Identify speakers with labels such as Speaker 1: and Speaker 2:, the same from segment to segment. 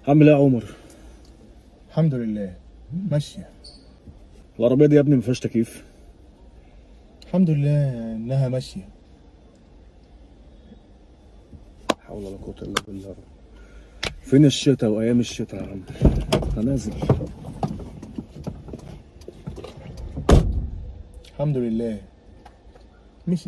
Speaker 1: عامل ايه يا عمر؟
Speaker 2: الحمد لله ماشية.
Speaker 1: العربية دي يا ابني مفيهاش تكييف؟
Speaker 2: الحمد لله انها ماشية.
Speaker 1: حول ولا قوة الا بالله. فين الشتاء وايام الشتاء يا عم؟ انا نازل.
Speaker 2: الحمد لله مشي.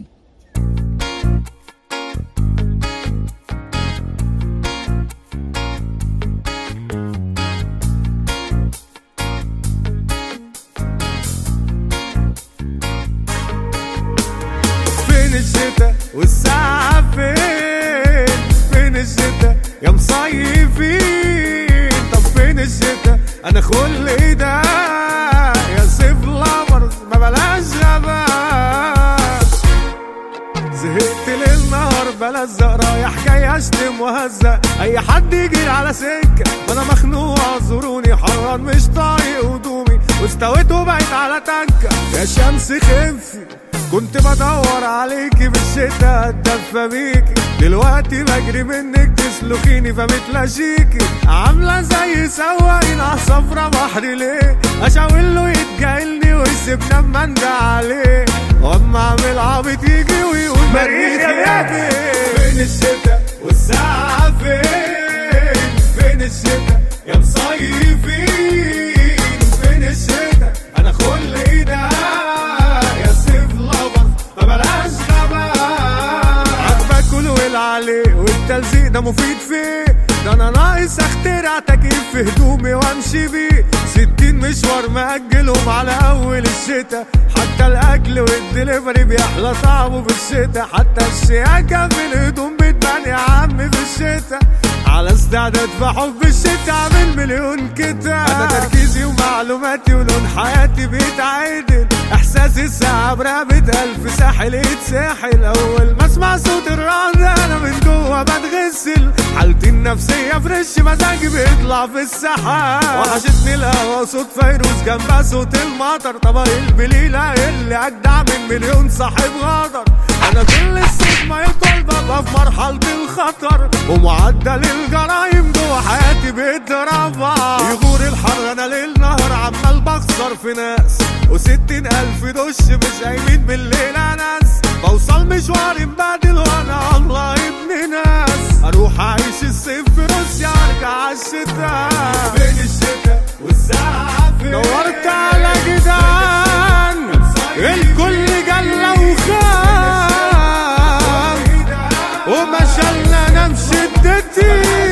Speaker 3: الشتا والساعة فين الشتا يا مصيفين؟ طب فين الشتا انا خلقي ده يا سيف لافرز ما بلاش غباش. زهقت ليل نهار بلزق رايح جاي اشتم وهزق اي حد يجي على سكة ما انا مخنوق اعذروني حران مش طايق هدومي واستويت وبقيت على تنكة يا شمس خفي. كنت بدور عليكي بالشتا اتدفى بيكي دلوقتي بجري منك تسلخيني فمتلاشيكي عاملة زي سواقين عالصفرا بحري ليه اشاوله يتجاهلني ويسيبنا اما اندى عليه واما اعمل عبيط يجي ويقول مريخ يا بيه. فين الشتا والساعة فين الشتا يا مصيفين؟ فين الشتا انا خلقي ده عليه والتلزيق ده مفيد فيه ده انا ناقص اخترع تكييف في هدومي وامشي بيه 60 مشوار مأجلهم على اول الشتا حتى الاكل والدليفري بيحلى طعمه في الشتا حتى الشياكة في الهدوم بتبان يا عم في الشتا على استعداد في حب الشتا عامل مليون كتاب انا تركيزي ومعلوماتي ولون حياتي بيتعدل احساسي الساعة برقبة الف ساحل يتساحل اول ما اسمع صوت الرعد انا من جوه بتغسل حالتي النفسية فريش مزاجي بيطلع في السحاب وحشتني القهوة صوت فيروز جنبها صوت المطر طبق البليلة اللي اجدع من مليون صاحب غدر انا كل الصوت ما يطول ببقى في مرحلة الخطر ومعدل الجرايم جوه حياتي بيترفع يغور الحر انا ليل نهار عمال بخسر في ناس و60,000 دش مش قايمين بالليل ناس بوصل مشواري مبادل وانا الله ابن ناس اروح اعيش الصيف في روسيا ارجع عالشتا. فين الشتا والساعة دورت على جدعان الكل جلة وخان وما شلنا انا بشدتي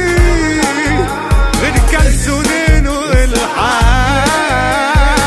Speaker 3: غير كالسونين والحال.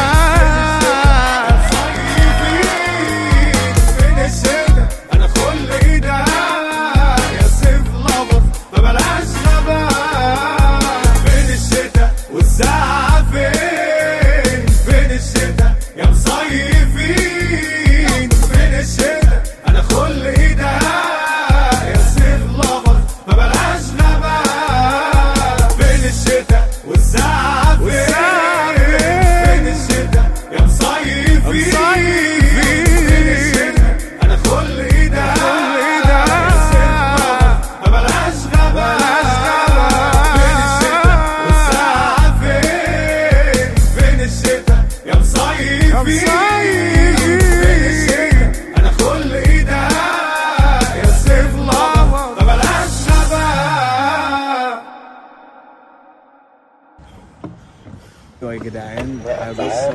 Speaker 4: يا جدعان بص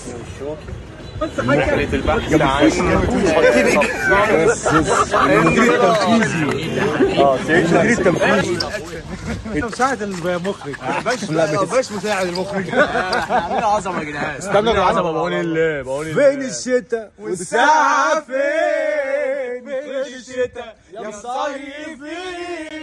Speaker 4: مخلة البحث عن المدير التنفيذي المدير التنفيذي
Speaker 2: انت مساعد المخرج
Speaker 4: باش مساعد المخرج.
Speaker 5: عاملين عظمه يا جدعان.
Speaker 4: استنى العظمه بقول الله
Speaker 3: فين الشتا والساعة فين الشتا يا مصيفين؟